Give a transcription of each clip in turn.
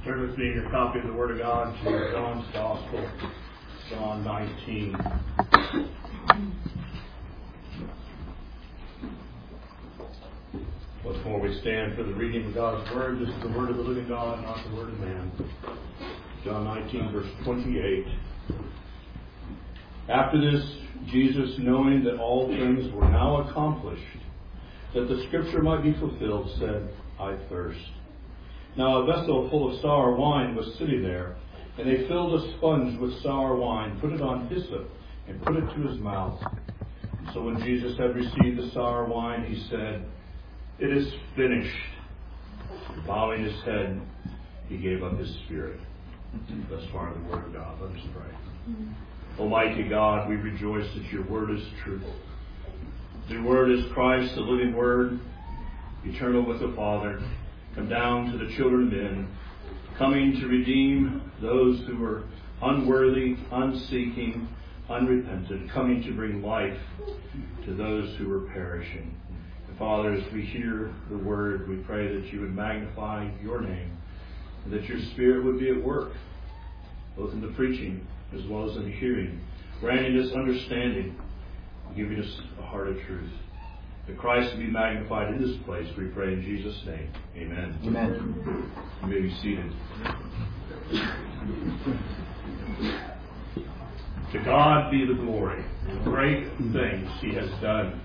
Turn with me in your copy of the Word of God to John's Gospel, John 19. Before we stand for the reading of God's Word, this is the Word of the living God, not the Word of man. John 19, verse 28. After this, Jesus, knowing that all things were now accomplished, that the Scripture might be fulfilled, said, I thirst. Now a vessel full of sour wine was sitting there, and they filled a sponge with sour wine, put it on hyssop, and put it to his mouth. So when Jesus had received the sour wine, he said, It is finished. Bowing his head, he gave up his spirit. Thus far the Word of God. Let us pray. Almighty God, we rejoice that your Word is truth. The Word is Christ, the living Word, eternal with the Father, come down to the children of men, coming to redeem those who were unworthy, unseeking, unrepentant, coming to bring life to those who were perishing. And Father, as we hear the Word, we pray that you would magnify your name, and that your Spirit would be at work, both in the preaching as well as in the hearing, granting us understanding, giving us a heart of truth. That Christ will be magnified in this place, we pray in Jesus' name. Amen. Amen. You may be seated. To God be the glory. Great things he has done.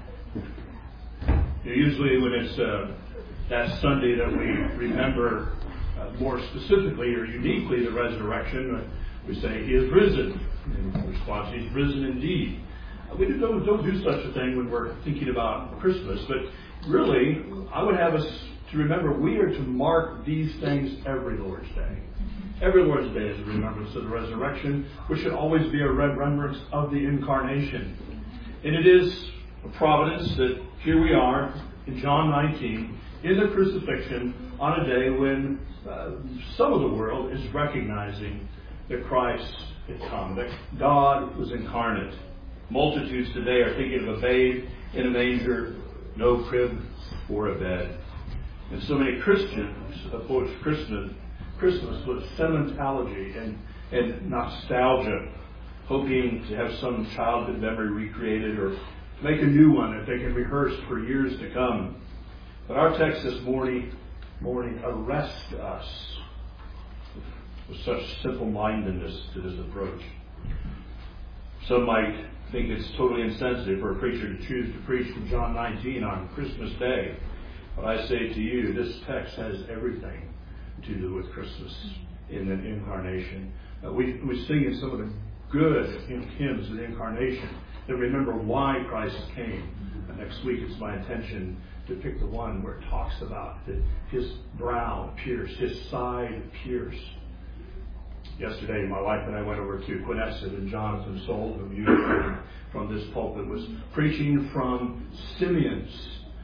Usually when it's that Sunday that we remember more specifically or uniquely the resurrection, we say he is risen. In response, he's risen indeed. We don't do such a thing when we're thinking about Christmas, but really, I would have us to remember we are to mark these things every Lord's Day. Every Lord's Day is a remembrance of the resurrection, which should always be a remembrance of the incarnation. And it is a providence that here we are in John 19, in the crucifixion, on a day when some of the world is recognizing that Christ had come, that God was incarnate. Multitudes today are thinking of a babe in a manger, no crib or a bed. And so many Christians approach Christmas with sentimentality and nostalgia, hoping to have some childhood memory recreated or make a new one that they can rehearse for years to come. But our text this morning arrests us with such simple-mindedness to this approach. Some might think it's totally insensitive for a preacher to choose to preach from John 19 on Christmas Day. But I say to you, this text has everything to do with Christmas in the incarnation. We sing in some of the good hymns of the incarnation that remember why Christ came. Next week it's my intention to pick the one where it talks about that his brow pierced, his side pierced. Yesterday, my wife and I went over to Quinessett, and Jonathan Soul, whom you heard from this pulpit, was preaching from Simeon's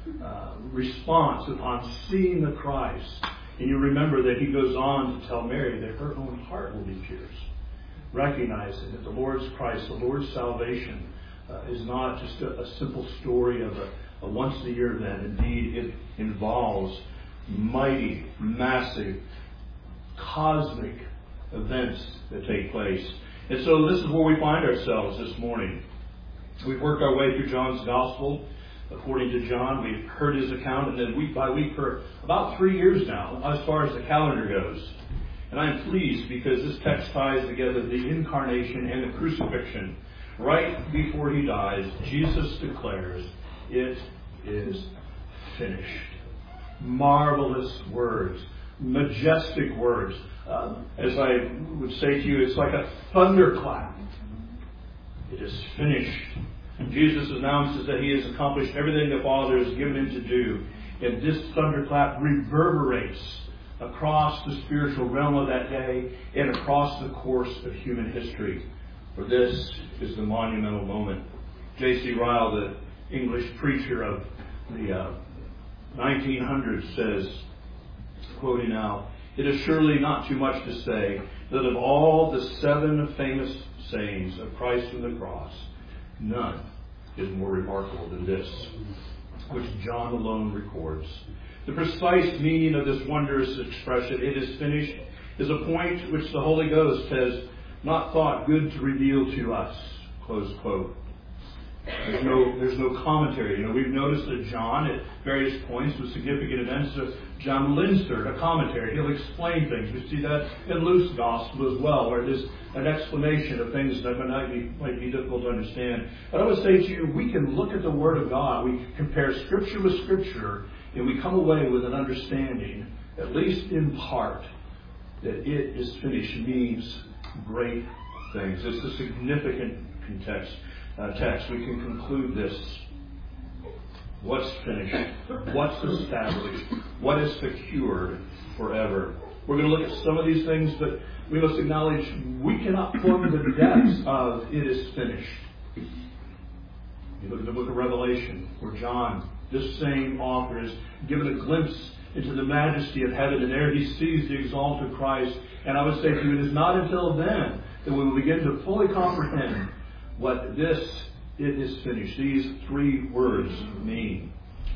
response upon seeing the Christ. And you remember that he goes on to tell Mary that her own heart will be pierced, recognizing that the Lord's Christ, the Lord's salvation, is not just a simple story of a once-a-year event. Indeed, it involves mighty, massive, cosmic events that take place. And so this is where we find ourselves this morning. We've worked our way through John's Gospel according to John. We've heard his account, and then week by week for about 3 years now, as far as the calendar goes. And I'm pleased because this text ties together the incarnation and the crucifixion. Right before he dies, Jesus declares, it is finished. Marvelous words, majestic words. As I would say to you, it's like a thunderclap. It is finished. Jesus announces that he has accomplished everything the Father has given him to do. And this thunderclap reverberates across the spiritual realm of that day and across the course of human history. For this is the monumental moment. J.C. Ryle, the English preacher of the 1900s, says, quoting now, it is surely not too much to say that of all the 7 famous sayings of Christ on the cross, none is more remarkable than this, which John alone records. The precise meaning of this wondrous expression, it is finished, is a point which the Holy Ghost has not thought good to reveal to us. Close quote. There's no commentary. We've noticed that John, at various points with significant events, John will insert a commentary. He'll explain things. We see that in Luke's Gospel as well, where there's an explanation of things that might be difficult to understand. But I would say to you, we can look at the Word of God. We compare Scripture with Scripture, and we come away with an understanding, at least in part, that it is finished means great things. It's a significant text. We can conclude this. What's finished? What's established? What is secured forever? We're going to look at some of these things, but we must acknowledge we cannot form the depths of it is finished. You look at the book of Revelation, where John, this same author, is given a glimpse into the majesty of heaven, and there he sees the exalted Christ. And I would say to you, it is not until then that we will begin to fully comprehend what this, it is finished, these three words mean.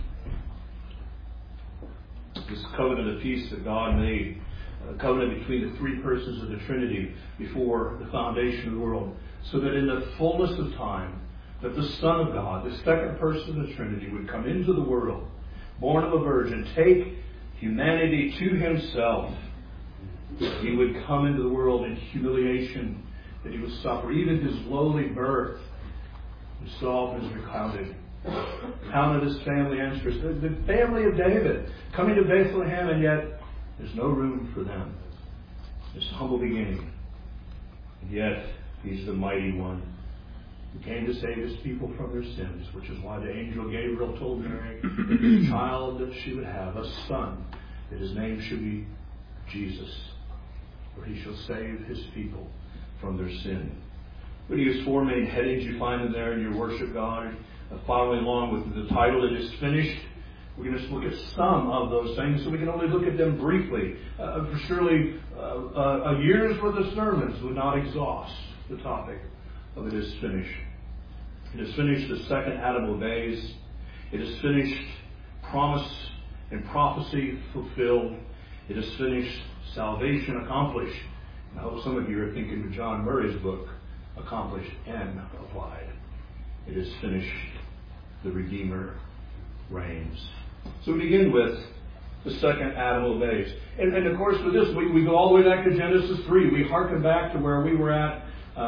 This covenant of peace that God made, a covenant between the three persons of the Trinity before the foundation of the world, so that in the fullness of time, that the Son of God, the second person of the Trinity, would come into the world, born of a virgin, take humanity to himself. He would come into the world in humiliation, that he would suffer. Even his lowly birth was so often recounted. Counted his family ancestors, the family of David, coming to Bethlehem, and yet there's no room for them. This humble beginning. And yet, he's the mighty one who came to save his people from their sins, which is why the angel Gabriel told Mary that this child that she would have, a son, that his name should be Jesus, for he shall save his people from their sin. We use four main headings. You find them there in your worship guide. Following along with the title, It is Finished. We're going to just look at some of those things, so we can only look at them briefly. For surely a year's worth of sermons would not exhaust the topic of It is Finished. It is finished, the second Adam obeys. It is finished, promise and prophecy fulfilled. It is finished, salvation accomplished. I hope some of you are thinking of John Murray's book, Accomplished and Applied. It is finished, the Redeemer reigns. So we begin with the second Adam obeys. And of course, for this, we go all the way back to Genesis 3. We hearken back to where we were at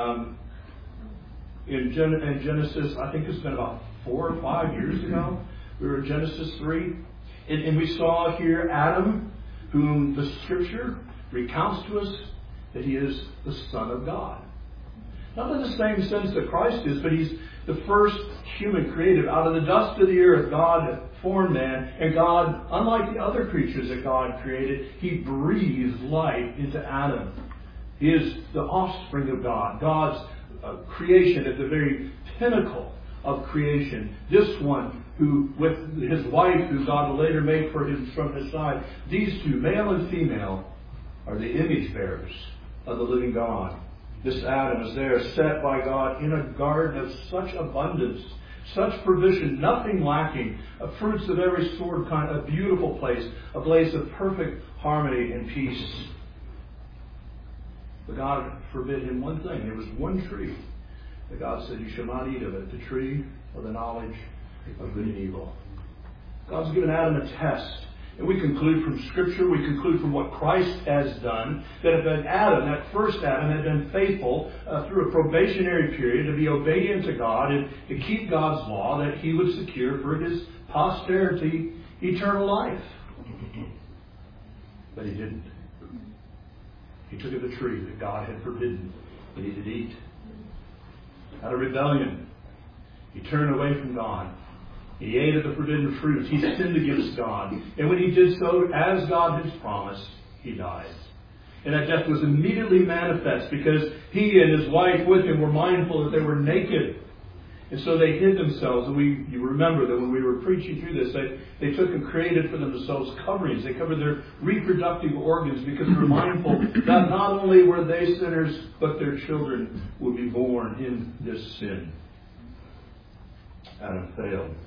in Genesis. I think it's been about 4 or 5 years ago. We were in Genesis 3. And we saw here Adam, whom the Scripture recounts to us that he is the Son of God. Not in the same sense that Christ is, but he's the first human created. Out of the dust of the earth, God formed man. And God, unlike the other creatures that God created, he breathed life into Adam. He is the offspring of God. God's creation at the very pinnacle of creation. This one who, with his wife, who God will later make for him from his side, these two, male and female, are the image bearers of the living God. This Adam is there, set by God in a garden of such abundance, such provision, nothing lacking, fruits of every sort, kind, a beautiful place, a place of perfect harmony and peace. But God forbid him one thing. There was one tree that God said, you shall not eat of it, the tree of the knowledge of good and evil. God's given Adam a test. And we conclude from Scripture, we conclude from what Christ has done, that if Adam, that first Adam, had been faithful through a probationary period to be obedient to God and to keep God's law, that he would secure for his posterity eternal life. But he didn't. He took of the tree that God had forbidden that he did eat. Out of rebellion, he turned away from God. He ate of the forbidden fruit. He sinned against God. And when he did so, as God had promised, he died. And that death was immediately manifest because he and his wife with him were mindful that they were naked. And so they hid themselves. And you remember that when we were preaching through this, they took and created for themselves coverings. They covered their reproductive organs because they were mindful that not only were they sinners, but their children would be born in this sin. Adam failed.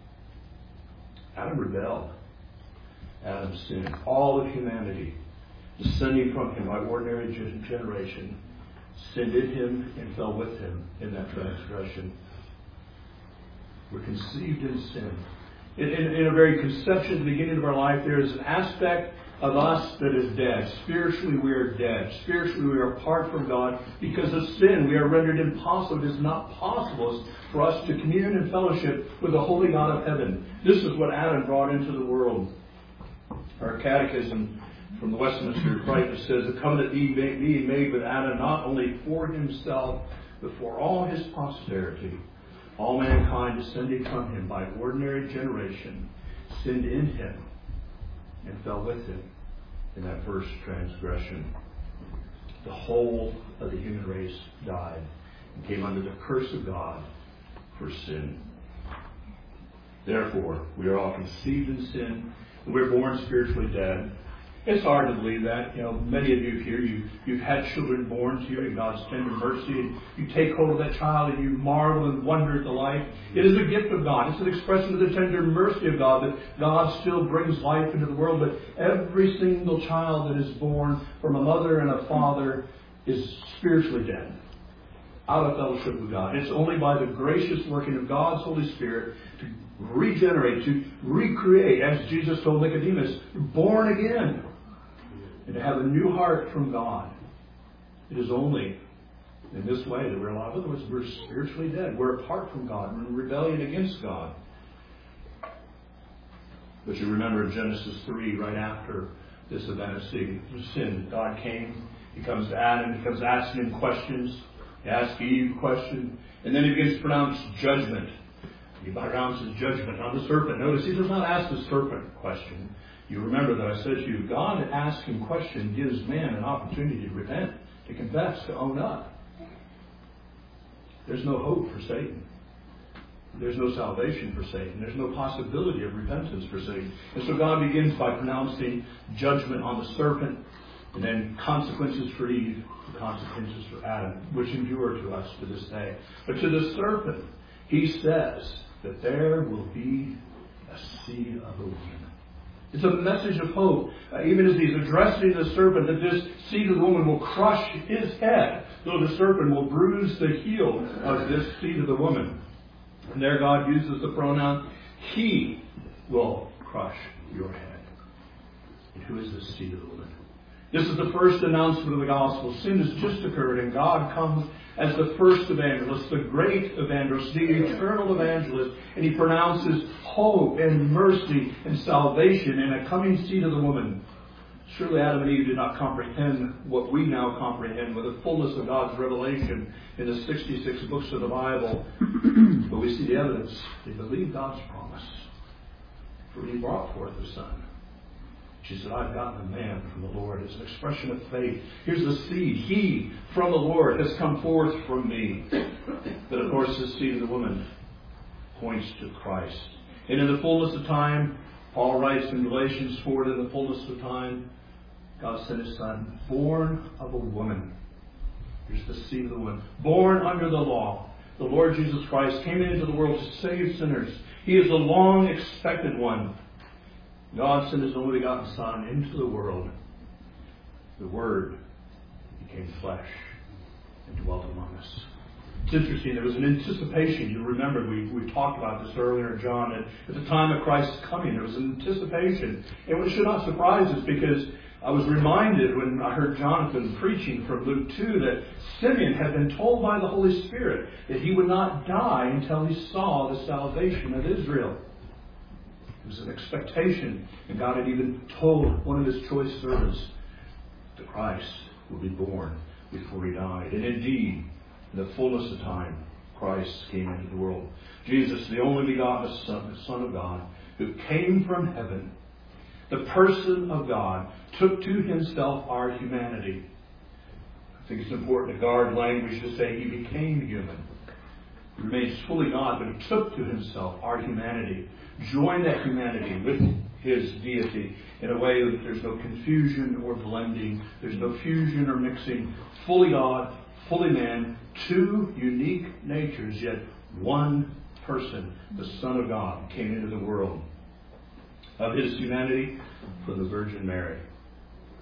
Adam rebelled. Adam sinned. All of humanity descending from him by ordinary generation, sinned in him and fell with him in that transgression. We're conceived in sin. In a very conception at the beginning of our life, there is an aspect of us that is dead. Spiritually, we are dead. Spiritually, we are apart from God. Because of sin, we are rendered impossible. It is not possible for us to commune and fellowship with the holy God of heaven. This is what Adam brought into the world. Our catechism from the Westminster Rite says, the covenant being made with Adam not only for himself, but for all his posterity. All mankind descending from him by ordinary generation, sinned in him and fell with him in that first transgression. The whole of the human race died and came under the curse of God for sin. Therefore, we are all conceived in sin, and we're born spiritually dead. It's hard to believe that. Many of you here, you've had children born to you in God's tender mercy, and you take hold of that child and you marvel and wonder at the life. It is a gift of God. It's an expression of the tender mercy of God that God still brings life into the world. But every single child that is born from a mother and a father is spiritually dead, out of fellowship with God. It's only by the gracious working of God's Holy Spirit to regenerate, to recreate, as Jesus told Nicodemus, born again, and to have a new heart from God. It is only in this way that we're alive. Otherwise, we're spiritually dead. We're apart from God. We're in rebellion against God. But you remember in Genesis 3, right after this event of sin, God came. He comes to Adam. He comes asking him questions. He asks Eve a question. And then he begins to pronounce judgment. He pronounces judgment on the serpent. Notice he does not ask the serpent question. You remember that I said to you, God asking question gives man an opportunity to repent, to confess, to own up. There's no hope for Satan. There's no salvation for Satan. There's no possibility of repentance for Satan. And so God begins by pronouncing judgment on the serpent, and then consequences for Eve, consequences for Adam, which endure to us to this day. But to the serpent, he says that there will be a seed of a woman. It's a message of hope. Even as he's addressing the serpent, that this seed of the woman will crush his head, though the serpent will bruise the heel of this seed of the woman. And there God uses the pronoun, he will crush your head. And who is this seed of the woman? This is the first announcement of the gospel. Sin has just occurred, and God comes as the first evangelist, the great evangelist, the eternal evangelist, and he pronounces hope and mercy and salvation in a coming seed of the woman. Surely Adam and Eve did not comprehend what we now comprehend with the fullness of God's revelation in the 66 books of the Bible. But we see the evidence. They believed God's promise. For he brought forth the Son. She said, I've gotten a man from the Lord. It's an expression of faith. Here's the seed. He from the Lord has come forth from me. But of course, this seed of the woman points to Christ. And in the fullness of time, Paul writes in Galatians 4, in the fullness of time, God sent his Son, born of a woman. Here's the seed of the woman. Born under the law. The Lord Jesus Christ came into the world to save sinners. He is the long expected one. God sent his only begotten Son into the world. The Word became flesh and dwelt among us. It's interesting, there was an anticipation. You remember, we talked about this earlier, John, at the time of Christ's coming, there was an anticipation. And it should not surprise us, because I was reminded when I heard Jonathan preaching from Luke 2 that Simeon had been told by the Holy Spirit that he would not die until he saw the salvation of Israel. It was an expectation, and God had even told one of his choice servants that Christ would be born before he died. And indeed, in the fullness of time, Christ came into the world. Jesus, the only begotten Son, the Son of God, who came from heaven, the person of God, took to himself our humanity. I think it's important to guard language to say he became human. He remains fully God, but he took to himself our humanity, joined that humanity with his deity in a way that there's no confusion or blending, there's no fusion or mixing. Fully God, fully man, two unique natures, yet one person, the Son of God, came into the world. Of his humanity, from the Virgin Mary.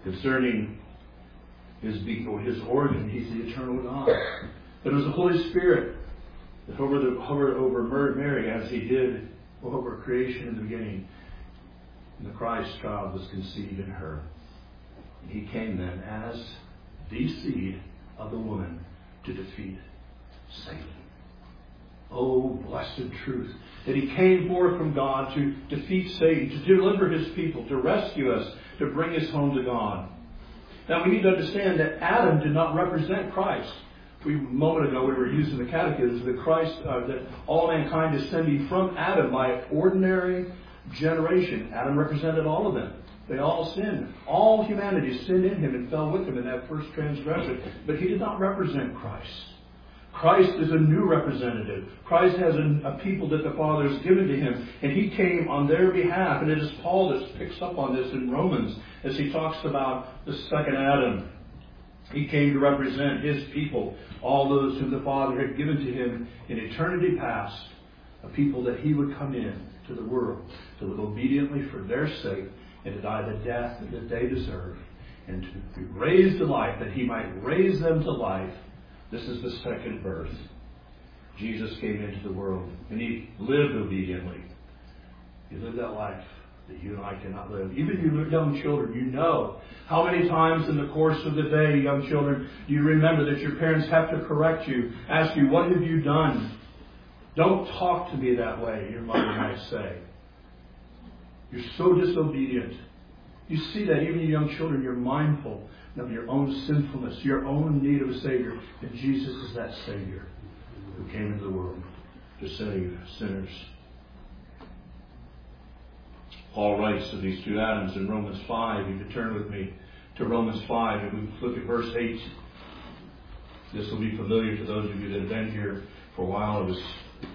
Concerning his origin, he's the eternal God. But it was the Holy Spirit that hovered over Mary as he did over creation in the beginning. And the Christ child was conceived in her. And he came then as the seed of the woman to defeat Satan. Oh, blessed truth, that he came forth from God to defeat Satan, to deliver his people, to rescue us, to bring us home to God. Now we need to understand that Adam did not represent Christ. A moment ago we were using the catechism that all mankind is descending from Adam by ordinary generation. Adam represented all of them. They all sinned. All humanity sinned in him and fell with him in that first transgression. But he did not represent Christ. Christ is a new representative. Christ has a people that the Father has given to him. And he came on their behalf. And it is Paul that picks up on this in Romans as he talks about the second Adam. He came to represent his people, all those whom the Father had given to him in eternity past, a people that he would come in to the world to live obediently for their sake and to die the death that they deserve, and to be raised to life that he might raise them to life. This is the second birth. Jesus came into the world and he lived obediently. He lived that life that you and I cannot live. Even you young children, you know how many times in the course of the day, young children, do you remember that your parents have to correct you, ask you, what have you done? Don't talk to me that way, your mother might say. You're so disobedient. You see that even you young children, you're mindful of your own sinfulness, your own need of a Savior. And Jesus is that Savior who came into the world to save sinners. Paul writes to these two Adams in Romans 5. You could turn with me to Romans 5 and we look at verse 8. This will be familiar to those of you that have been here for a while. It was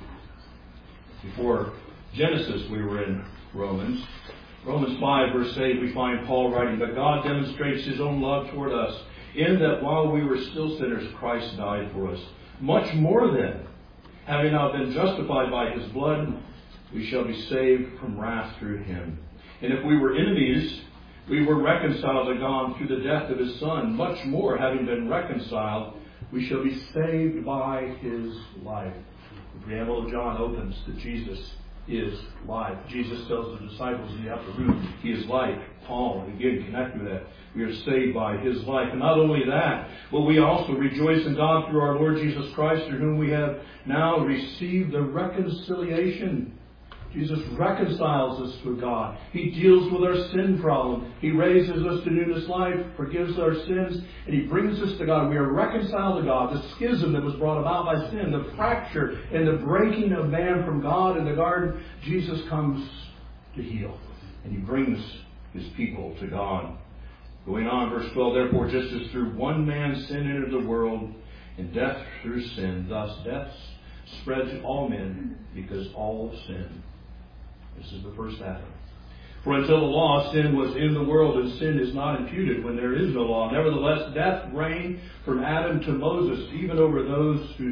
before Genesis we were in Romans. Romans 5 verse 8 we find Paul writing, "But God demonstrates his own love toward us, in that while we were still sinners, Christ died for us. Much more then, having now been justified by his blood, we shall be saved from wrath through him. And if we were enemies, we were reconciled to God through the death of his Son. Much more, having been reconciled, we shall be saved by his life." The preamble of John opens that Jesus is life. Jesus tells the disciples in the upper room, he is life. Paul, again, connected with that. We are saved by his life. And not only that, but we also rejoice in God through our Lord Jesus Christ, through whom we have now received the reconciliation. Jesus reconciles us with God. He deals with our sin problem. He raises us to newness life, forgives our sins, and he brings us to God. We are reconciled to God. The schism that was brought about by sin, the fracture and the breaking of man from God in the garden, Jesus comes to heal. And he brings his people to God. Going on, verse 12, "Therefore, just as through one man sin entered the world, and death through sin, thus death spread to all men, because all sinned." This is the first Adam. "For until the law, sin was in the world, and sin is not imputed when there is no law. Nevertheless, death reigned from Adam to Moses, even over those who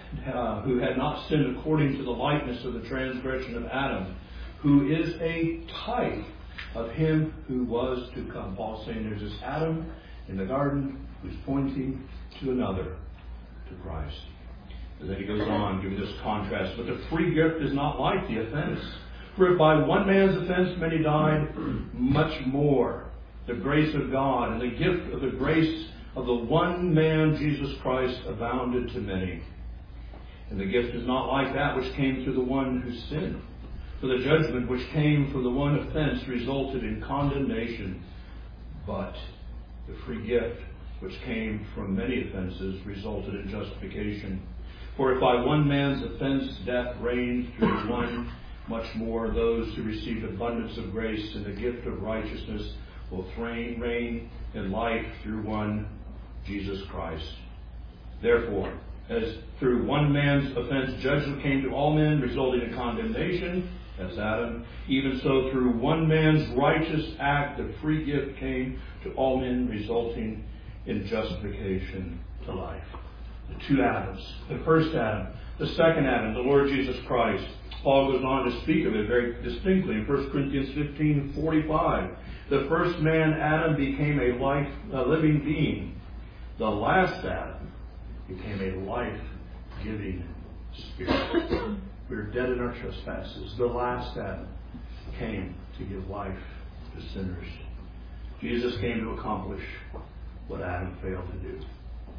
had not sinned according to the likeness of the transgression of Adam, who is a type of him who was to come." Paul's saying there's this Adam in the garden who's pointing to another, to Christ. And then he goes on, giving this contrast. "But the free gift is not like the offense. For if by one man's offense many died, much more the grace of God and the gift of the grace of the one man, Jesus Christ, abounded to many. And the gift is not like that which came through the one who sinned. For the judgment which came from the one offense resulted in condemnation, but the free gift which came from many offenses resulted in justification. For if by one man's offense death reigned through one, much more those who received abundance of grace and the gift of righteousness will reign in life through one, Jesus Christ. Therefore, as through one man's offense judgment came to all men, resulting in condemnation, as Adam, even so through one man's righteous act the free gift came to all men, resulting in justification to life." The two Adams. The first Adam. The second Adam, the Lord Jesus Christ. Paul goes on to speak of it very distinctly in 1 Corinthians 15:45. The first man, Adam, became a living being. The last Adam became a life-giving spirit. We were dead in our trespasses. The last Adam came to give life to sinners. Jesus came to accomplish what Adam failed to do.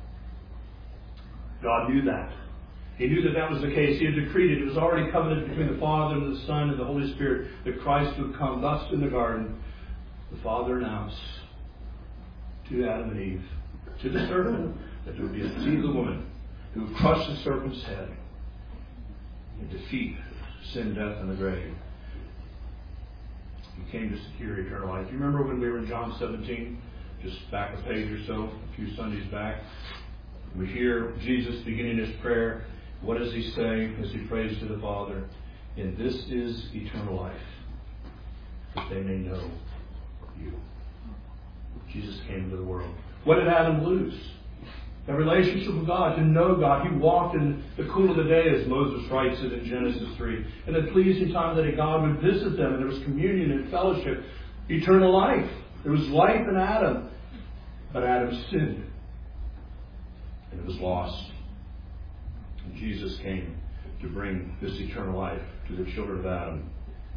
God knew that. He knew that that was the case. He had decreed it. It was already covenanted between the Father and the Son and the Holy Spirit that Christ would come. Thus, in the garden, the Father announced to Adam and Eve, to the serpent, that there would be a seed of the woman who would crush the serpent's head and defeat sin, death, and the grave. He came to secure eternal life. Do you remember when we were in John 17, just back a page or so, a few Sundays back? We hear Jesus beginning his prayer. What does he say as he prays to the Father? And this is eternal life, that they may know you. Jesus came into the world. What did Adam lose? A relationship with God, to know God. He walked in the cool of the day, as Moses writes it in Genesis 3. And the pleasing time that God would visit them, and there was communion and fellowship, eternal life. There was life in Adam. But Adam sinned, and it was lost. And Jesus came to bring this eternal life to the children of Adam.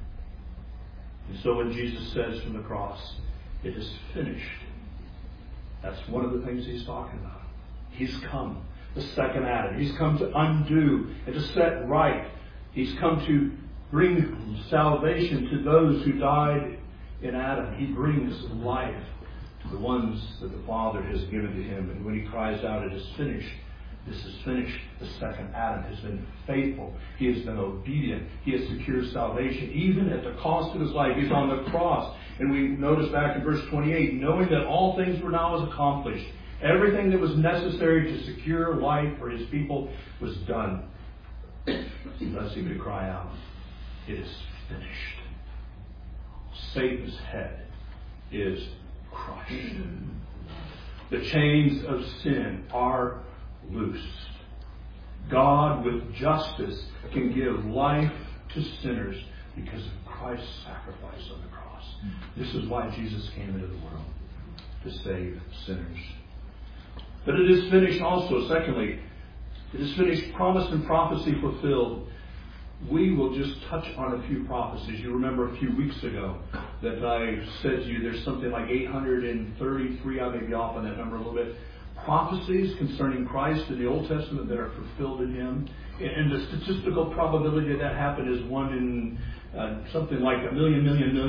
And so when Jesus says from the cross, it is finished, that's one of the things he's talking about. He's come, the second Adam. He's come to undo and to set right. He's come to bring salvation to those who died in Adam. He brings life to the ones that the Father has given to him. And when he cries out, it is finished, this is finished, the second Adam has been faithful. He has been obedient. He has secured salvation, even at the cost of his life. He's on the cross. And we notice back in verse 28, knowing that all things were now accomplished. Everything that was necessary to secure life for his people was done. Thus he could cry out, it is finished. Satan's head is crushed. The chains of sin are loosed. God, with justice, can give life to sinners because of Christ's sacrifice on the cross. This is why Jesus came into the world, to save sinners. But it is finished also, secondly, it is finished, promise and prophecy fulfilled. We will just touch on a few prophecies. You remember a few weeks ago that I said to you there's something like 833, I may be off on that number a little bit, prophecies concerning Christ in the Old Testament that are fulfilled in him. And the statistical probability that happened is 1 in something like a million.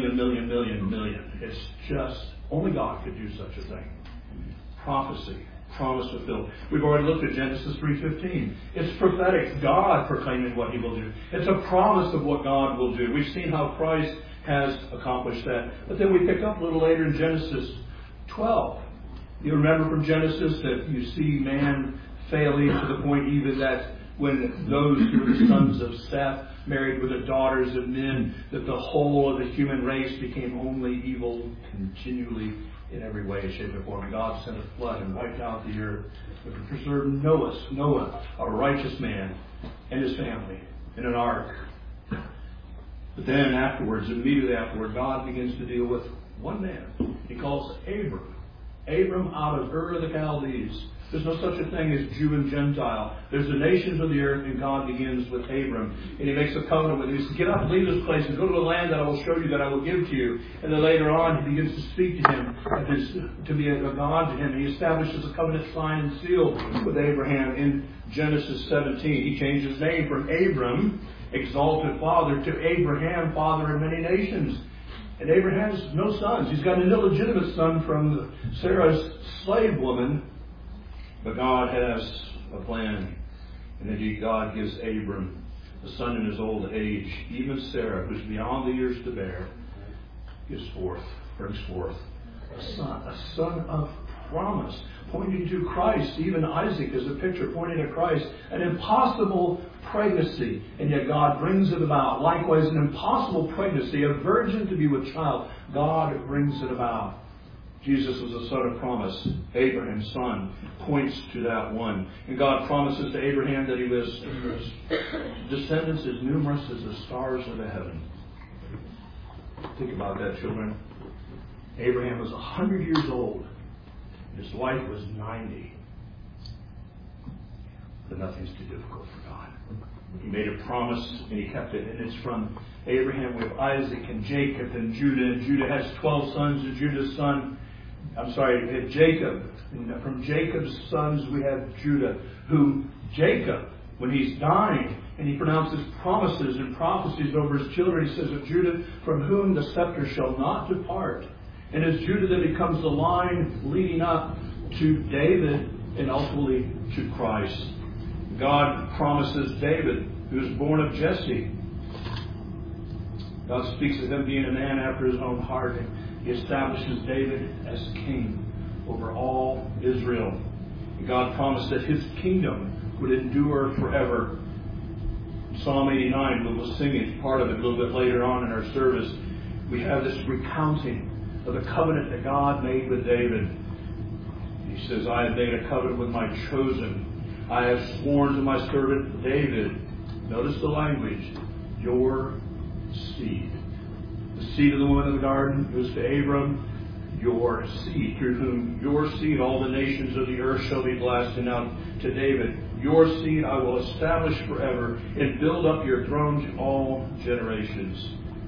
It's just, only God could do such a thing. Prophecy. Promise fulfilled. We've already looked at Genesis 3:15. It's prophetic. God proclaiming what he will do. It's a promise of what God will do. We've seen how Christ has accomplished that. But then we pick up a little later in Genesis 12. You remember from Genesis that you see man failing to the point even that when those who were the sons of Seth married with the daughters of men, that the whole of the human race became only evil continually in every way, shape, or form. And God sent a flood and wiped out the earth, but to preserve Noah, a righteous man, and his family in an ark. But then immediately afterward, God begins to deal with one man. He calls Abram out of Ur of the Chaldees. There's no such a thing as Jew and Gentile. There's the nations of the earth, and God begins with Abram. And he makes a covenant with him. He says, get up and leave this place and go to the land that I will show you, that I will give to you. And then later on, he begins to speak to him, to be a God to him. And he establishes a covenant sign and seal with Abraham in Genesis 17. He changed his name from Abram, exalted father, to Abraham, father of many nations. And Abraham has no sons. He's got an illegitimate son from Sarah's slave woman. But God has a plan. And indeed, God gives Abram a son in his old age. Even Sarah, who's beyond the years to bear, brings forth a son of promise, pointing to Christ. Even Isaac is a picture pointing to Christ. An impossible pregnancy, and yet God brings it about. Likewise, an impossible pregnancy, a virgin to be with child, God brings it about. Jesus was the son of promise. Abraham's son points to that one. And God promises to Abraham that his descendants as numerous as the stars of the heaven. Think about that, children. Abraham was 100 years old. His wife was 90. But nothing's too difficult for God. He made a promise and he kept it. And it's from Abraham with Isaac and Jacob and Judah. And Judah has 12 sons. And Jacob. And from Jacob's sons we have Judah. Whom Jacob, when he's dying, and he pronounces promises and prophecies over his children, he says of Judah, from whom the scepter shall not depart. And it's Judah that becomes the line leading up to David and ultimately to Christ. God promises David, who is born of Jesse. God speaks of him being a man after his own heart. And he establishes David as king over all Israel. And God promised that his kingdom would endure forever. Psalm 89, we'll sing it, part of it a little bit later on in our service. We have this recounting of the covenant that God made with David. He says, I have made a covenant with my chosen. I have sworn to my servant David. Notice the language. Your seed. The seed of the woman of the garden was to Abram. Your seed, through whom your seed all the nations of the earth shall be blessed. And now to David, your seed I will establish forever and build up your throne to all generations.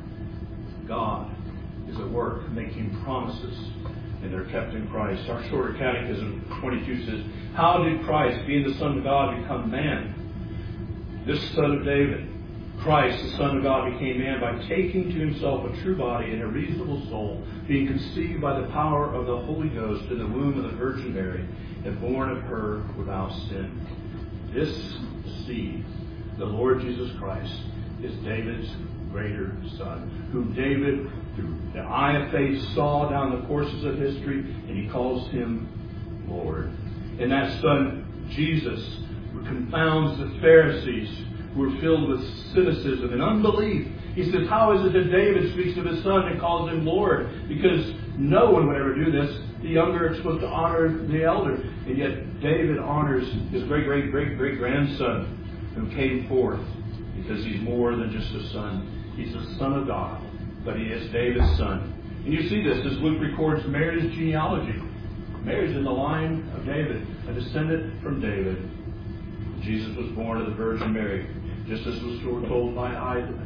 God is at work making promises, and they're kept in Christ. Our shorter catechism 22 says, how did Christ, being the Son of God, become man? This Son of David, Christ, the Son of God, became man by taking to himself a true body and a reasonable soul, being conceived by the power of the Holy Ghost in the womb of the Virgin Mary, and born of her without sin. This seed, the Lord Jesus Christ, is David's greater son, whom David, through the eye of faith, saw down the courses of history, and he calls him Lord. And that son, Jesus, confounds the Pharisees who were filled with cynicism and unbelief. He says, how is it that David speaks of his son and calls him Lord? Because no one would ever do this. The younger is supposed to honor the elder. And yet David honors his great-great-great-great-grandson who came forth, because he's more than just a son. He's the Son of God, but he is David's son. And you see this as Luke records Mary's genealogy. Mary's in the line of David, a descendant from David. Jesus was born of the Virgin Mary, just as was foretold by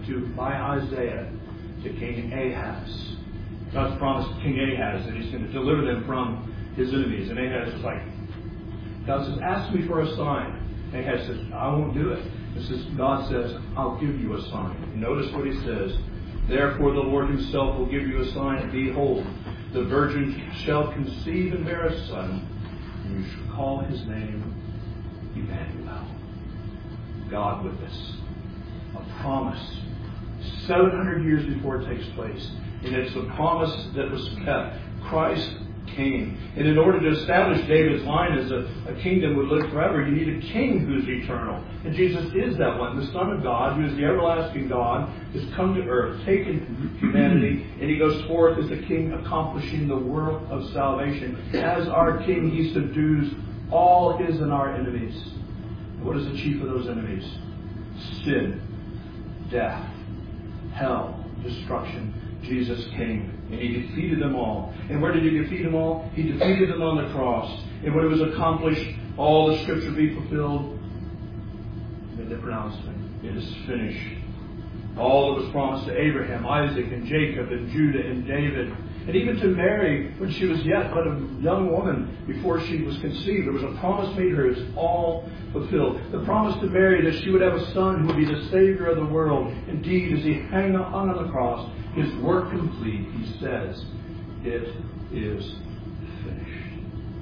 Isaiah to King Ahaz. God's promised to King Ahaz that he's going to deliver them from his enemies. And Ahaz is like, God says, ask me for a sign. Ahaz says, I won't do it. God says, I'll give you a sign. Notice what he says. Therefore the Lord himself will give you a sign. Behold, the virgin shall conceive and bear a son, and you shall call his name Emmanuel. God with us. A promise. 700 years before it takes place. And it's a promise that was kept. Christ came. And in order to establish David's line as a kingdom would live forever, you need a king who's eternal. And Jesus is that one. The Son of God, who is the everlasting God, has come to earth, taken humanity, and he goes forth as a king accomplishing the work of salvation. As our king, he subdues all his and our enemies. What is the chief of those enemies? Sin, death, hell, destruction. Jesus came and he defeated them all. And where did he defeat them all? He defeated them on the cross. And when it was accomplished, all the scripture be fulfilled. Then they pronounced it is finished. All that was promised to Abraham, Isaac, and Jacob, and Judah, and David, and even to Mary when she was yet but a young woman before she was conceived. There was a promise made her. It was all fulfilled. The promise to Mary that she would have a son who would be the Savior of the world. Indeed, as he hung on the cross, his work complete, he says, it is finished.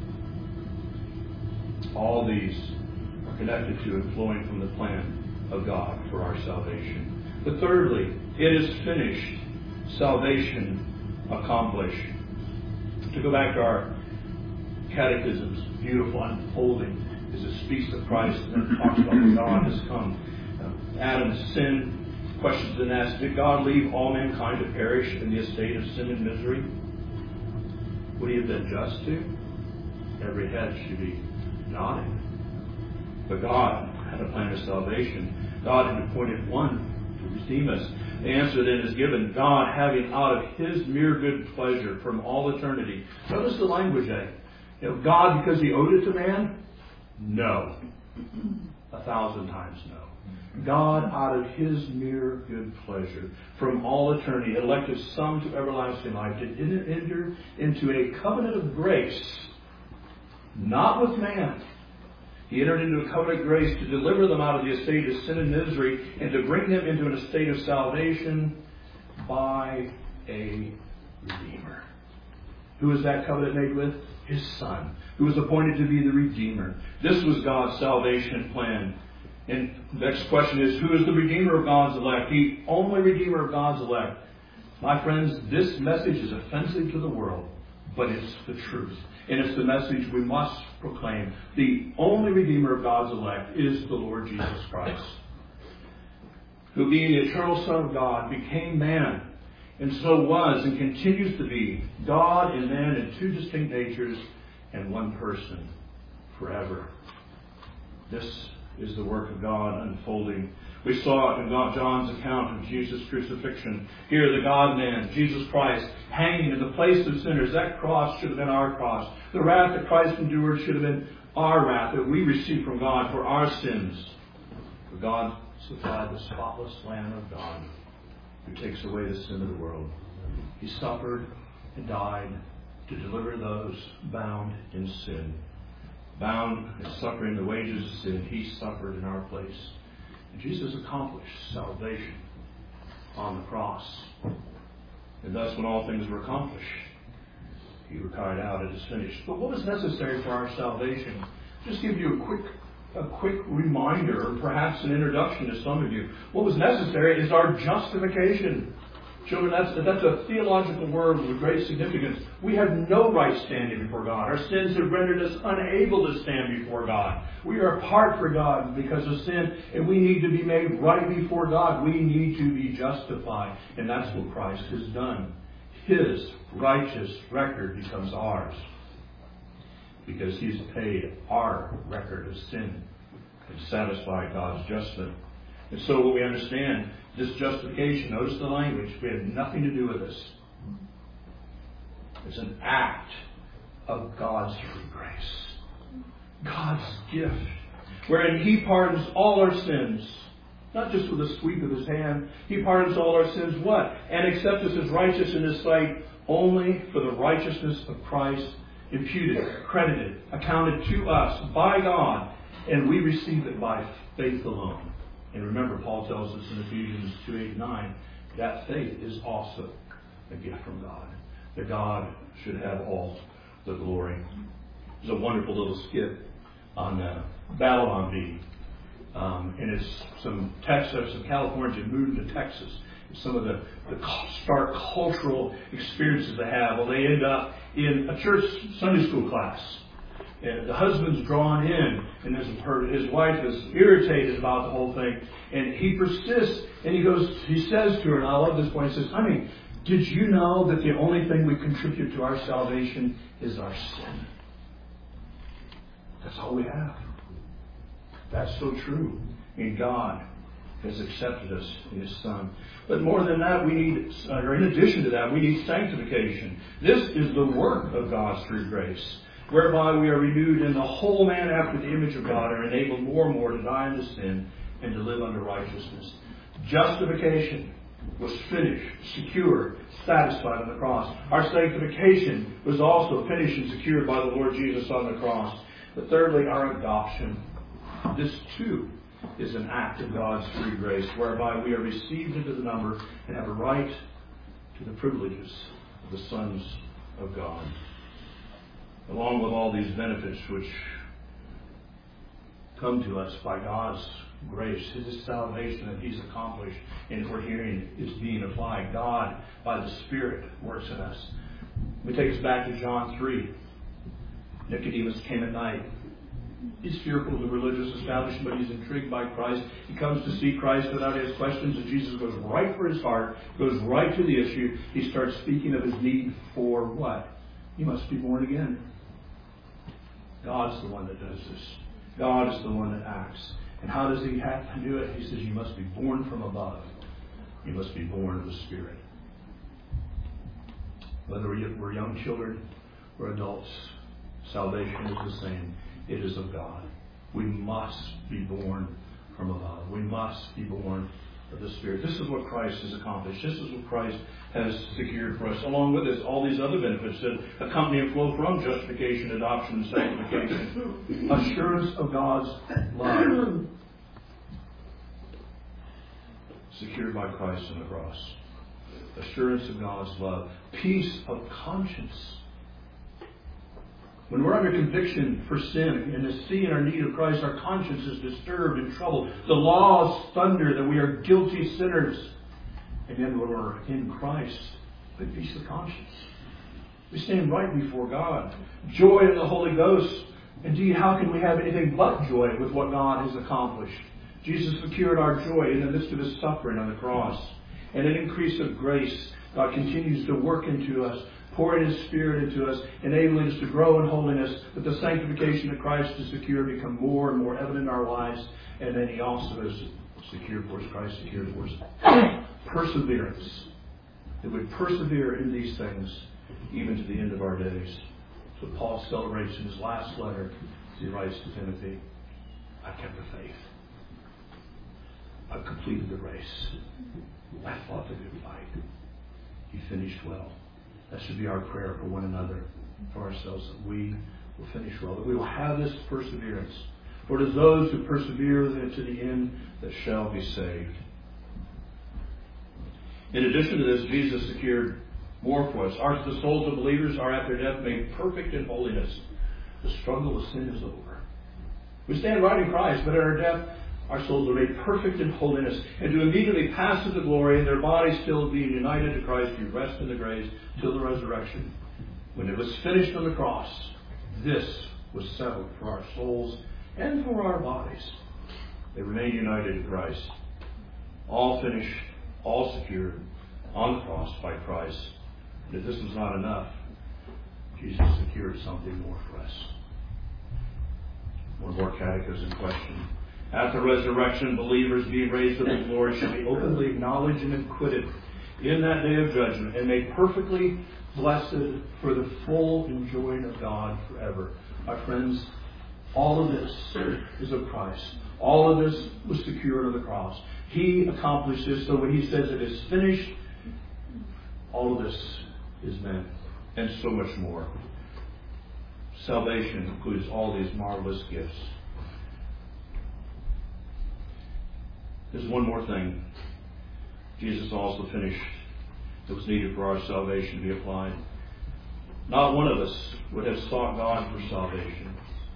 All these are connected to and flowing from the plan of God for our salvation. But thirdly, it is finished. Salvation accomplished. To go back to our catechism's beautiful unfolding as it speaks of Christ and then talks about when God has come. Adam's sin. Questions then asked, did God leave all mankind to perish in the estate of sin and misery? Would he have been just to? Every head should be nodding. But God had a plan of salvation. God had appointed one to redeem us. The answer then is given. God, having out of His mere good pleasure from all eternity. Notice the language there. God, because He owed it to man? No. 1,000 times no. God, out of His mere good pleasure, from all eternity, elected some to everlasting life, to enter into a covenant of grace, not with man. He entered into a covenant of grace to deliver them out of the estate of sin and misery, and to bring them into an estate of salvation by a Redeemer. Who is that covenant made with? His Son, who was appointed to be the Redeemer. This was God's salvation plan. And the next question is, who is the Redeemer of God's elect? The only Redeemer of God's elect. My friends, this message is offensive to the world, but it's the truth. And it's the message we must proclaim. The only Redeemer of God's elect is the Lord Jesus Christ, who being the eternal Son of God became man, and so was and continues to be God and man in two distinct natures and one person forever. This is the work of God unfolding. We saw it in John's account of Jesus' crucifixion. Here, the God-man, Jesus Christ, hanging in the place of sinners. That cross should have been our cross. The wrath that Christ endured should have been our wrath that we received from God for our sins. For God supplied the spotless Lamb of God who takes away the sin of the world. He suffered and died to deliver those bound in sin. Bound and suffering the wages of sin, He suffered in our place. And Jesus accomplished salvation on the cross. And thus, when all things were accomplished, He cried out, "It is finished." But what was necessary for our salvation? Just give you a quick reminder, or perhaps an introduction to some of you. What was necessary is our justification. Children, that's a theological word with great significance. We have no right standing before God. Our sins have rendered us unable to stand before God. We are apart from God because of sin, and we need to be made right before God. We need to be justified, and that's what Christ has done. His righteous record becomes ours because He's paid our record of sin and satisfied God's judgment. And so when we understand this justification, notice the language, we have nothing to do with this. It's an act of God's free grace. God's gift, wherein He pardons all our sins. Not just with a sweep of His hand. He pardons all our sins, what? And accepts us as righteous in His sight only for the righteousness of Christ imputed, credited, accounted to us by God, and we receive it by faith alone. And remember, Paul tells us in Ephesians 2:8-9, that faith is also a gift from God. That God should have all the glory. There's a wonderful little skit on Babylon Bee. And it's some Californians have moved to Texas. Some of the stark cultural experiences they have. Well, they end up in a church Sunday school class. And the husband's drawn in, and his wife is irritated about the whole thing. And he persists, and he says to her, and I love this point, he says, "Honey, did you know that the only thing we contribute to our salvation is our sin? That's all we have." That's so true. And God has accepted us in His Son. But more than that, in addition to that, we need sanctification. This is the work of God's free grace, whereby we are renewed in the whole man after the image of God, and enabled more and more to die unto sin and to live unto righteousness. Justification was finished, secured, satisfied on the cross. Our sanctification was also finished and secured by the Lord Jesus on the cross. But thirdly, our adoption. This too is an act of God's free grace, whereby we are received into the number and have a right to the privileges of the sons of God. Along with all these benefits which come to us by God's grace, His salvation that He's accomplished, and we're hearing is being applied. God, by the Spirit, works in us. It takes us back to John 3. Nicodemus came at night. He's fearful of the religious establishment, but he's intrigued by Christ. He comes to see Christ without his questions, and Jesus goes right for his heart, goes right to the issue. He starts speaking of his need for what? You must be born again. God's the one that does this. God is the one that acts. And how does He have to do it? He says you must be born from above. You must be born of the Spirit. Whether we're young children or adults, salvation is the same. It is of God. We must be born from above. We must be born of the Spirit. This is what Christ has accomplished. This is what Christ has secured for us. Along with this, all these other benefits that accompany and flow from justification, adoption, and sanctification. Assurance of God's love. Secured by Christ on the cross. Assurance of God's love. Peace of conscience. When we're under conviction for sin and to see in our need of Christ, our conscience is disturbed and troubled. The laws thunder that we are guilty sinners. And yet when we're in Christ, we have peace of conscience. We stand right before God. Joy in the Holy Ghost. Indeed, how can we have anything but joy with what God has accomplished? Jesus secured our joy in the midst of His suffering on the cross. And an increase of grace, God continues to work into us, pouring His Spirit into us, enabling us to grow in holiness, that the sanctification that Christ has secured become more and more evident in our lives. And then He also has secured for us, Christ secured for us, perseverance. That we persevere in these things even to the end of our days. So Paul celebrates in his last letter as he writes to Timothy, I've kept the faith. I've completed the race. I fought the good fight. You finished well. That should be our prayer for one another, for ourselves, that we will finish well, that we will have this perseverance. For it is those who persevere to the end that shall be saved. In addition to this, Jesus secured more for us. The souls of believers are at their death made perfect in holiness. The struggle with sin is over. We stand right in Christ, but at our death, our souls are made perfect in holiness, and to immediately pass into glory, and their bodies still being united to Christ, to rest in the graves till the resurrection. When it was finished on the cross, this was settled for our souls and for our bodies. They remain united to Christ. All finished, all secured on the cross by Christ. And if this was not enough, Jesus secured something more for us. One more catechism question. At the resurrection, believers being raised up in glory shall be openly acknowledged and acquitted in that day of judgment and made perfectly blessed for the full enjoying of God forever. My friends, all of this is of Christ. All of this was secured on the cross. He accomplished this, so when He says it is finished, all of this is meant, and so much more. Salvation includes all these marvelous gifts. There's one more thing. Jesus also finished that was needed for our salvation to be applied. Not one of us would have sought God for salvation.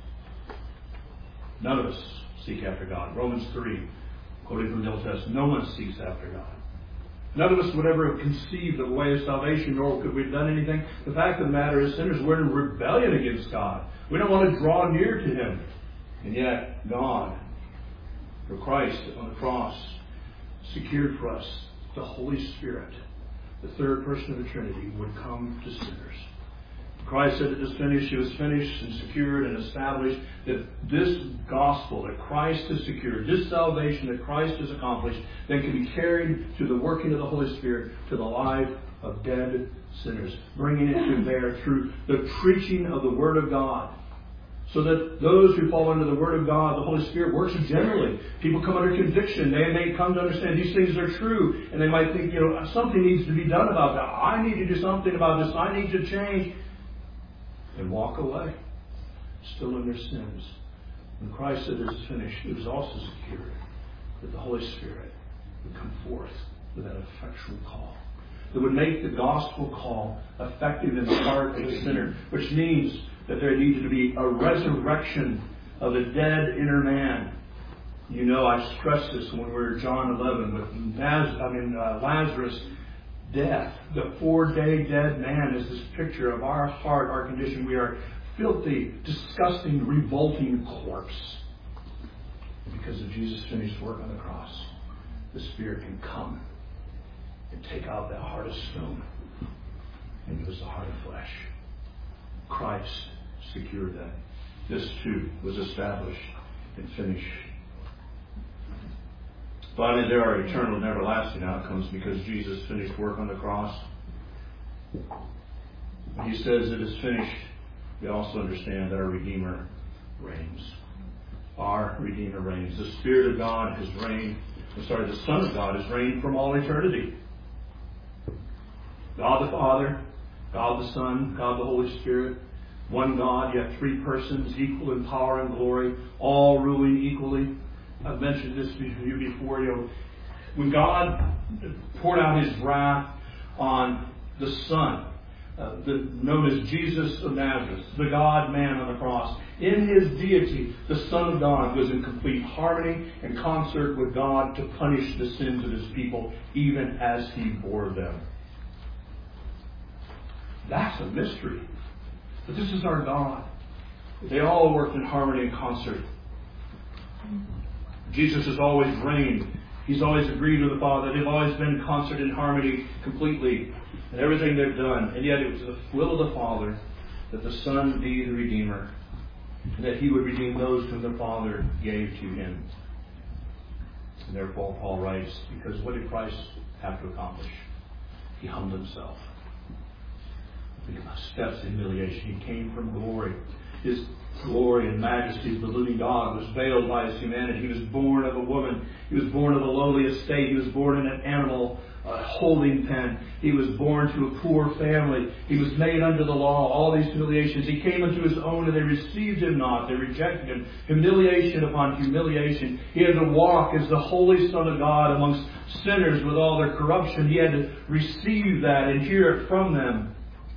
None of us seek after God. Romans 3, quoting from the Old Testament, no one seeks after God. None of us would ever have conceived of a way of salvation, nor could we have done anything. The fact of the matter is, sinners, we're in rebellion against God. We don't want to draw near to Him. And yet, God, for Christ on the cross, secured for us the Holy Spirit, the third person of the Trinity, would come to sinners. Christ said it is finished. It was finished and secured and established that this gospel that Christ has secured, this salvation that Christ has accomplished, then can be carried through the working of the Holy Spirit to the life of dead sinners, bringing it to bear through the preaching of the Word of God. So that those who fall under the Word of God, the Holy Spirit works generally. People come under conviction. They may come to understand these things are true. And they might think, something needs to be done about that. I need to do something about this. I need to change. And walk away, still in their sins. When Christ said it is finished, it was also secured that the Holy Spirit would come forth with that effectual call. That would make the gospel call effective in the heart of the sinner, which means that there needed to be a resurrection of the dead inner man. I stressed this when we were in John 11 with Lazarus' death. The 4-day dead man is this picture of our heart, our condition. We are filthy, disgusting, revolting corpse. Because of Jesus' finished work on the cross, the Spirit can come and take out that heart of stone and give us a heart of flesh. Christ secured that. This too was established and finished. Finally, there are eternal and everlasting outcomes because Jesus finished work on the cross. When He says it is finished, we also understand that our Redeemer reigns. Our Redeemer reigns. The Spirit of God has reigned. The Son of God has reigned from all eternity. God the Father, God the Son, God the Holy Spirit, one God, yet three persons, equal in power and glory, all ruling equally. I've mentioned this to you before. When God poured out His wrath on the Son, known as Jesus of Nazareth, the God-man on the cross, in His deity, the Son of God was in complete harmony and concert with God to punish the sins of His people, even as He bore them. That's a mystery. But this is our God. They all worked in harmony and concert. Jesus has always reigned. He's always agreed with the Father. They've always been in concert and harmony completely in everything they've done. And yet it was the will of the Father that the Son be the Redeemer, and that He would redeem those whom the Father gave to Him. And therefore Paul writes, because what did Christ have to accomplish? He humbled Himself. The steps of humiliation. He came from glory. His glory and majesty as the living God was veiled by His humanity. He was born of a woman. He was born of the lowly estate. He was born in an animal holding pen. He was born to a poor family. He was made under the law. All these humiliations. He came unto His own and they received Him not. They rejected Him. Humiliation upon humiliation. He had to walk as the holy Son of God amongst sinners with all their corruption. He had to receive that and hear it from them.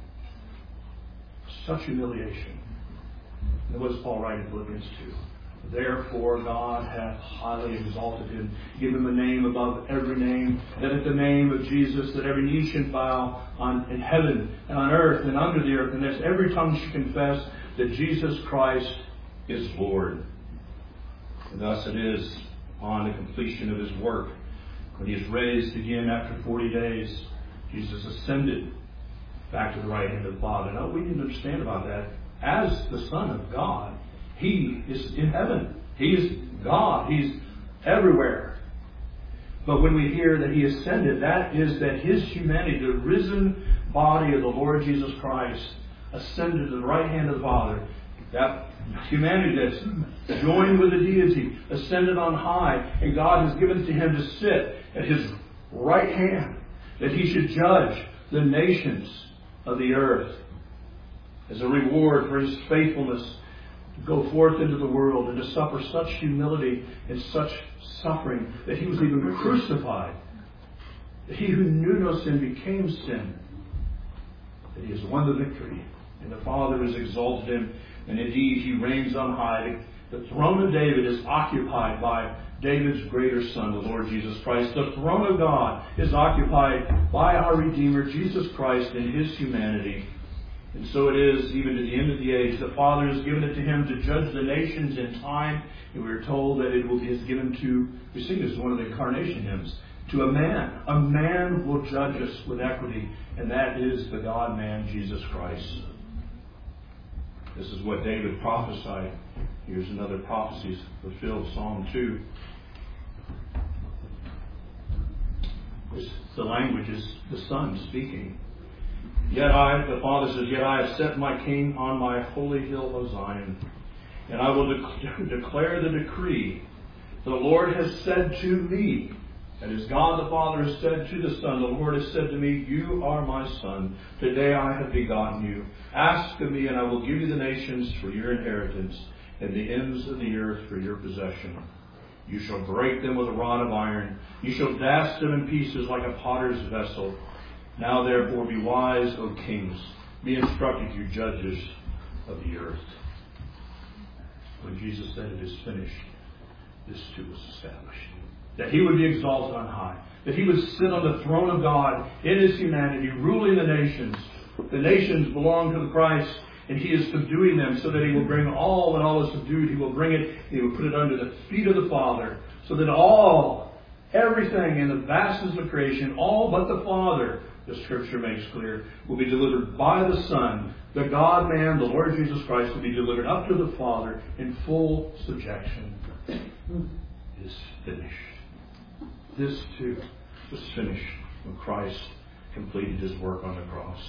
Such humiliation. And what does Paul write in Philippians 2? Therefore God hath highly exalted Him, given Him a name above every name, that at the name of Jesus that every knee should bow in heaven and on earth and under the earth, and that every tongue should confess that Jesus Christ is Lord. And thus it is on the completion of His work, when He is raised again after 40 days, Jesus ascended back to the right hand of the Father. Now, we need to understand about that. As the Son of God, He is in heaven. He is God. He's everywhere. But when we hear that He ascended, that is that His humanity, the risen body of the Lord Jesus Christ, ascended to the right hand of the Father. That humanity that's joined with the deity, ascended on high, and God has given to Him to sit at His right hand, that He should judge the nations of the earth as a reward for His faithfulness to go forth into the world and to suffer such humility and such suffering that He was even crucified. That He who knew no sin became sin. That He has won the victory, and the Father has exalted Him, and indeed He reigns on high. The throne of David is occupied by David's greater Son, the Lord Jesus Christ. The throne of God is occupied by our Redeemer, Jesus Christ, in His humanity. And so it is, even to the end of the age. The Father has given it to Him to judge the nations in time. And we are told that it is given to, we sing this as one of the incarnation hymns, to a man. A man will judge us with equity, and that is the God-man, Jesus Christ. This is what David prophesied. Here's another prophecy fulfilled, Psalm 2. The language is the Son speaking. Yet I, the Father says, yet I have set my King on my holy hill of Zion, and I will declare the decree. The Lord has said to me, that is, God the Father has said to the Son, the Lord has said to me, you are my Son. Today I have begotten you. Ask of me, and I will give you the nations for your inheritance, and the ends of the earth for your possession. You shall break them with a rod of iron. You shall dash them in pieces like a potter's vessel. Now therefore be wise, O kings. Be instructed, you judges of the earth. When Jesus said it is finished, this too was established. That He would be exalted on high. That He would sit on the throne of God in His humanity, ruling the nations. The nations belong to the Christ, and He is subduing them so that He will bring all, when all is subdued, He will bring it, and He will put it under the feet of the Father, so that everything in the vastness of creation, all but the Father, the Scripture makes clear, will be delivered by the Son, the God-man, the Lord Jesus Christ, would be delivered up to the Father in full subjection. It is finished. This too was finished when Christ completed His work on the cross.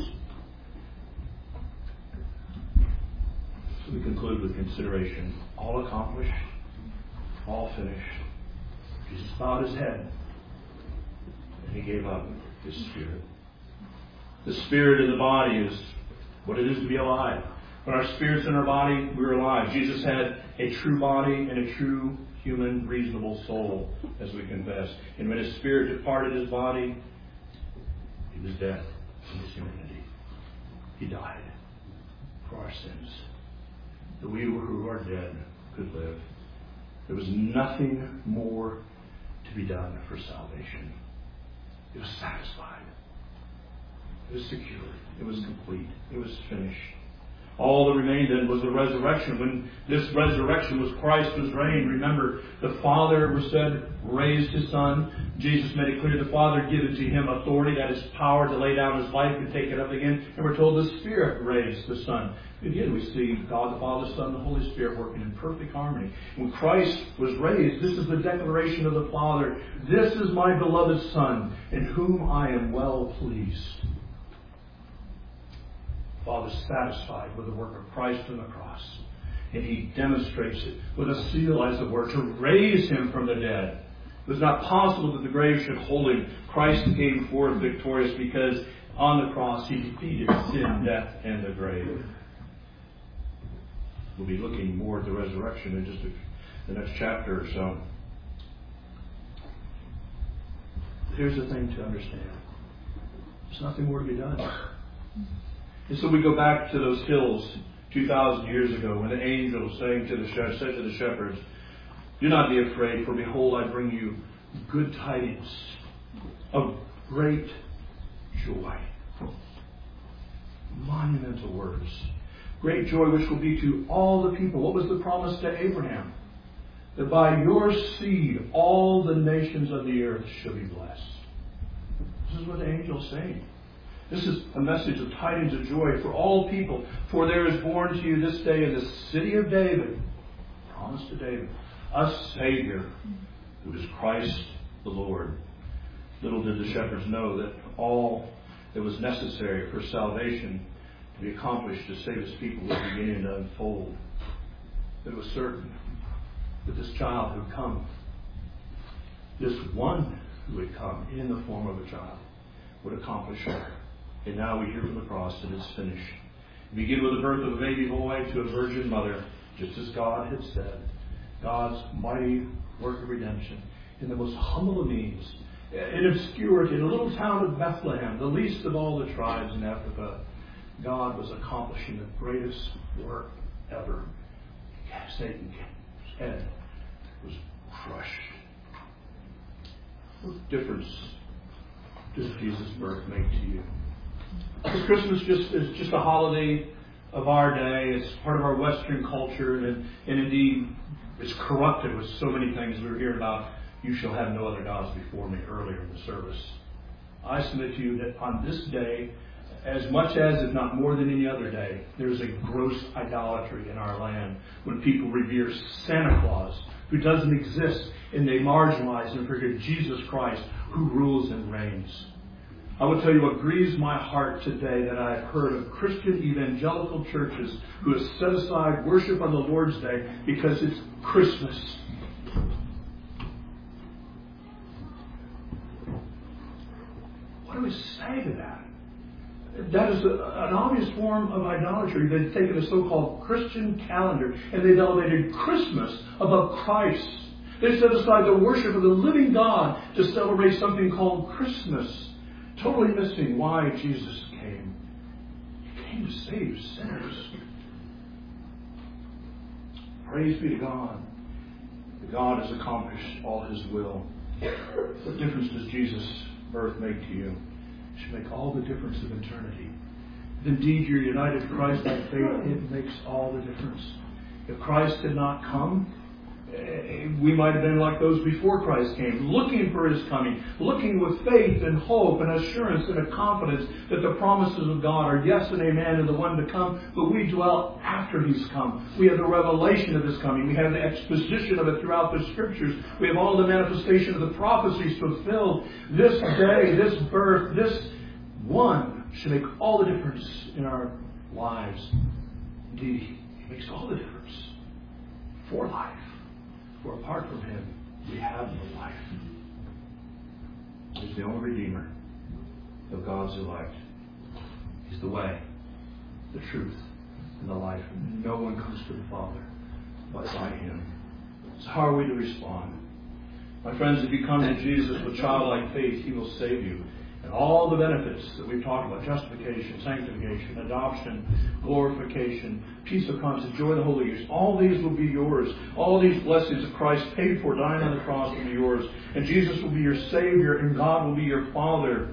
So we conclude with consideration. All accomplished, all finished. Jesus bowed His head and He gave up His Spirit. The Spirit in the body is what it is to be alive. When our spirit's in our body, we're alive. Jesus had a true body and a true human, reasonable soul, as we confess. And when His Spirit departed His body, He was dead in His humanity. He died for our sins, that we who are dead could live. There was nothing more to be done for salvation. It was satisfied. It was secured. It was complete. It was finished. All that remained then was the resurrection. When this resurrection was Christ's reign, remember, the Father was said, raised His Son. Jesus made it clear the Father given to Him authority, that is power to lay down His life and take it up again. And we're told the Spirit raised the Son. Again, we see God the Father, Son, and the Holy Spirit working in perfect harmony. When Christ was raised, this is the declaration of the Father. This is my beloved Son, in whom I am well pleased. The Father is satisfied with the work of Christ on the cross. And He demonstrates it with a seal, as it were, to raise Him from the dead. It was not possible that the grave should hold Him. Christ came forth victorious because on the cross He defeated sin, death, and the grave. We'll be looking more at the resurrection in just the next chapter or so. Here's the thing to understand. There's nothing more to be done. And so we go back to those hills 2,000 years ago when the angel said to the shepherds, "Do not be afraid, for behold, I bring you good tidings of great joy." Monumental words. Great joy which will be to all the people. What was the promise to Abraham? That by your seed all the nations of the earth shall be blessed. This is what the angel is saying. This is a message of tidings of joy for all people. For there is born to you this day in the city of David, promise to David, a Savior who is Christ the Lord. Little did the shepherds know that all that was necessary for salvation to be accomplished to save His people was beginning to unfold. It was certain that this child who would come, this one who would come in the form of a child, would accomplish it. And now we hear from the cross that it's finished. We begin with the birth of a baby boy to a virgin mother, just as God had said. God's mighty work of redemption in the most humble of means, in obscurity, in a little town of Bethlehem, the least of all the tribes in Africa. God was accomplishing the greatest work ever. Satan's head was crushed. What difference does Jesus' birth make to you? Is Christmas just a holiday of our day? It's part of our Western culture, and indeed it's corrupted with so many things. We were hearing about, "You shall have no other gods before me," earlier in the service. I submit to you that on this day, as much as, if not more than any other day, there is a gross idolatry in our land when people revere Santa Claus, who doesn't exist, and they marginalize and forget Jesus Christ, who rules and reigns. I will tell you what grieves my heart today, that I have heard of Christian evangelical churches who have set aside worship on the Lord's Day because it's Christmas. What do we say to that? That is an obvious form of idolatry. They've taken a so-called Christian calendar and they've elevated Christmas above Christ. They set aside the worship of the living God to celebrate something called Christmas, totally missing why Jesus came. He came to save sinners. Praise be to God. that God has accomplished all His will. What difference does Jesus' birth make to you? It should make all the difference of eternity. If indeed you're united to Christ by faith, it makes all the difference. If Christ had not come, We might have been like those before Christ came, looking for His coming, looking with faith and hope and assurance and a confidence that the promises of God are yes and amen and the one to come, but we dwell after He's come. We have the revelation of His coming. We have the exposition of it throughout the Scriptures. We have all the manifestation of the prophecies fulfilled. This day, this birth, this one should make all the difference in our lives. Indeed, He makes all the difference for life. For apart from Him, we have no life. He's the only Redeemer of God's elect. He's the way, the truth, and the life. No one comes to the Father but by Him. So how are we to respond? My friends, if you come to Jesus with childlike faith, He will save you. And all the benefits that we've talked about, justification, sanctification, adoption, glorification, peace of conscience, joy of the Holy Ghost, all these will be yours. All these blessings that Christ paid for, dying on the cross, will be yours. And Jesus will be your Savior, and God will be your Father.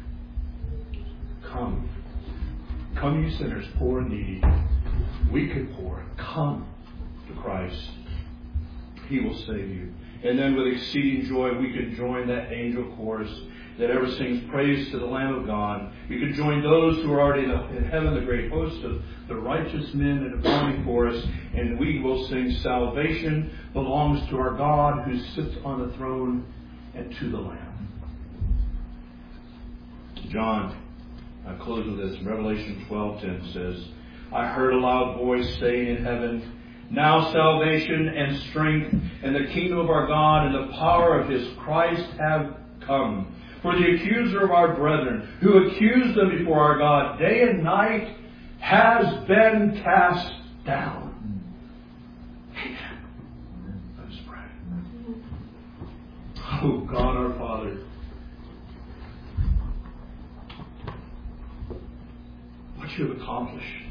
Come. Come, you sinners, poor and needy. Weak and poor. Come to Christ. He will save you. And then with exceeding joy, we can join that angel chorus that ever sings praise to the Lamb of God. You can join those who are already in heaven, the great host of the righteous men that have gone before us, and we will sing, salvation belongs to our God who sits on the throne and to the Lamb. John, I close with this. Revelation 12:10 says, I heard a loud voice saying in heaven, now salvation and strength and the kingdom of our God and the power of His Christ have come. For the accuser of our brethren, who accused them before our God day and night, has been cast down. Amen. Let us pray. Oh God, our Father, what you have accomplished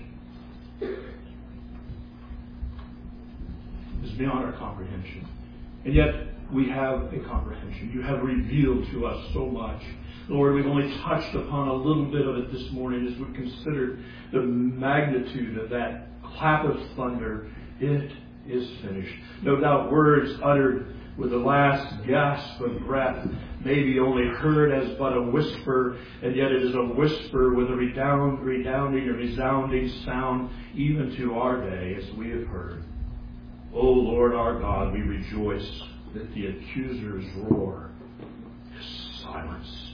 is beyond our comprehension. And yet, we have a comprehension. You have revealed to us so much. Lord, we've only touched upon a little bit of it this morning as we considered the magnitude of that clap of thunder. It is finished. No doubt words uttered with the last gasp of breath may be only heard as but a whisper, and yet it is a whisper with a resounding sound even to our day as we have heard. O Lord our God, we rejoice that the accuser's roar is silenced.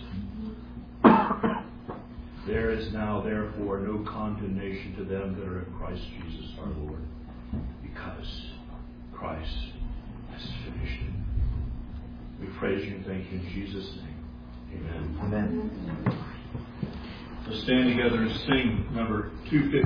There is now, therefore, no condemnation to them that are in Christ Jesus our Lord, because Christ has finished it. We praise you and thank you in Jesus' name. Amen. Amen. Let's stand together and sing number 250.